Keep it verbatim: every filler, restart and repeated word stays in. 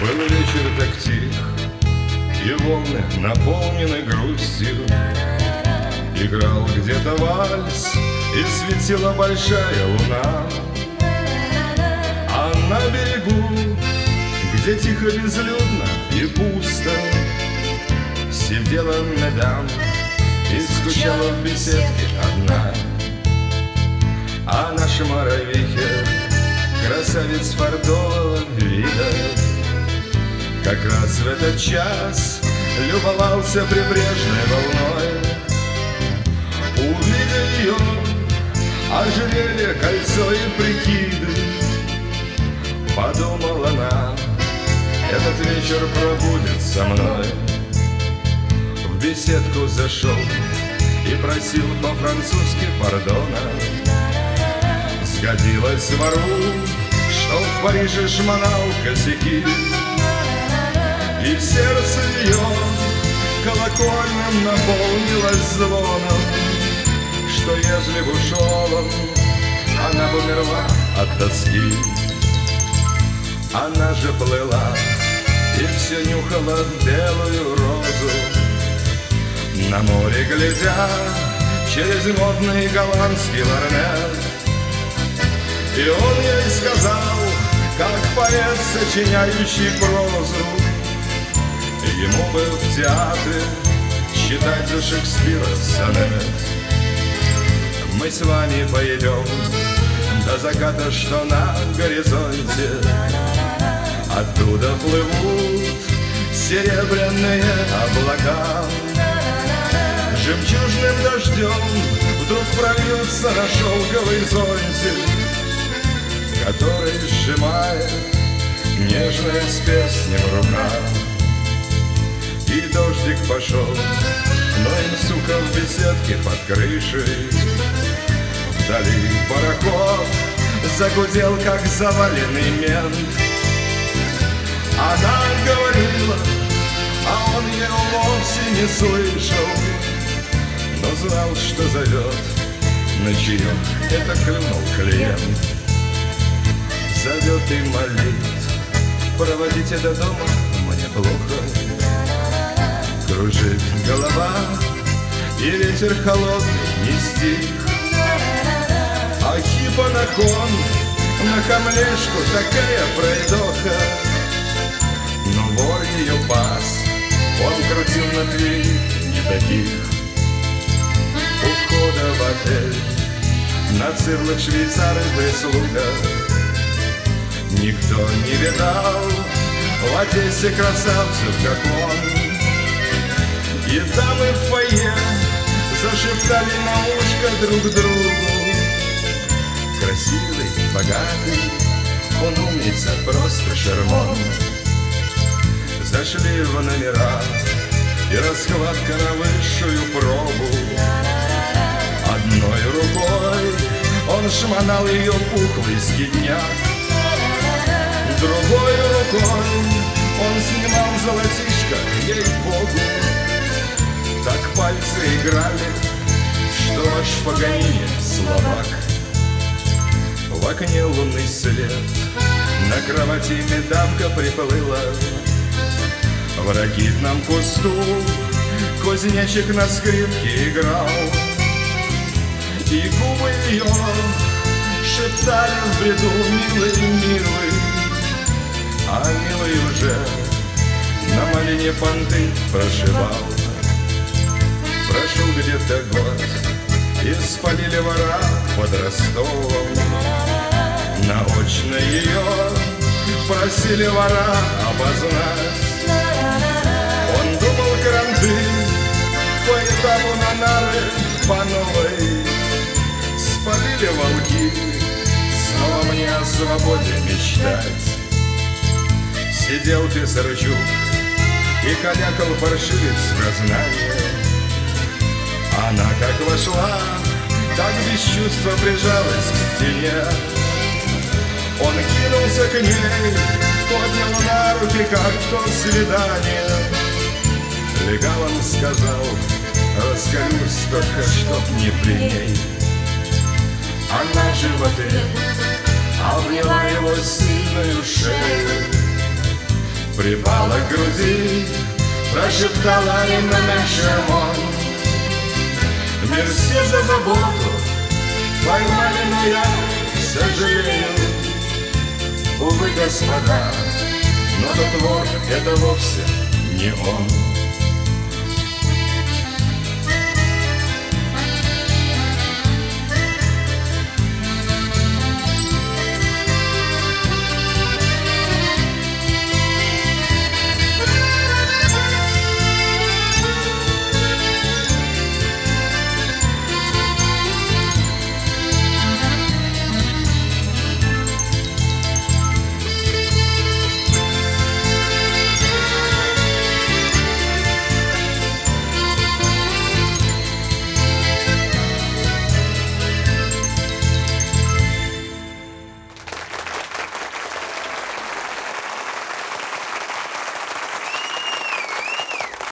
Был вечер так тих, и волны наполнены грустью. Играл где-то вальс, и светила большая луна. А на берегу, где тихо, безлюдно и пусто, сидела мадам и скучала в беседке одна. А наш Моровихер, красавец фартового вида, как раз в этот час любовался прибрежной волной. Увидя ее, ожерелье, кольцо и прикиды, подумала она, этот вечер пробудет со мной. В беседку зашел и просил по-французски пардона. Сгодилось вору, что в Париже шмонал косяки, и сердце ее колокольным наполнилось звоном, что ежели б ушел он, она бы умерла от тоски. Она же плыла и все нюхала белую розу, на море глядя через модный голландский лорнет. И он ей сказал, как поэт, сочиняющий прозу, ему бы в театре читать у Шекспира сонет. Мы с вами пойдем до заката, что на горизонте, оттуда плывут серебряные облака. Жемчужным дождем вдруг прольются на шелковый зонтик, который сжимает нежная с песней рука. И дождик пошел, но им, сука, в беседке под крышей. Вдали пароход загудел, как заваленный мент. Она говорила, а он ее вовсе не слышал, но знал, что зовет на чаек, это клюнул клиент. Зовет и молит, проводите до дома, мне плохо. Кружит голова, и ветер холодный не стих. А хипа на кон, на камлешку такая пройдоха. Но вор ее пас, он крутил на двери не таких. У входа в отель на цирлах швейцары прислуга. Никто не видал в Одессе красавцев, как он. И дамы в фойе зашептали на ушко друг другу. Красивый, богатый, он умница, просто шарман. Зашли в номера, и раскладка на высшую пробу. Одной рукой он шмонал ее пухлый скидняк, другой рукой он снимал золотишко, ей-богу. Так пальцы играли, что аж в Паганини словак. В окне лунный свет, на кровати медамка приплыла. В ракитном кусту кузнечик на скрипке играл. И губы ее шептали в бреду: милый, милый. А милый уже на малине понты прошивал. Прошел где-то год, и спалили вора под Ростовом. Наочно ее просили вора обознать. Он думал кранты по этапу на нары по новой. Спалили волки, снова мне о свободе мечтать. Сидел Писарчук и калякал паршивец в разнание. Она как вошла, так без чувства прижалась к стене. Он кинулся к ней, поднял на руки, как в то свидание. Легавым сказал: раскалюсь только, чтоб не при ней. Она же в ответ обняла его сильную шею припала к груди, прошептала им на нашем он. Мерси за заботу, поймали, но я сожалею. Увы, господа, но тот вор — это вовсе не он.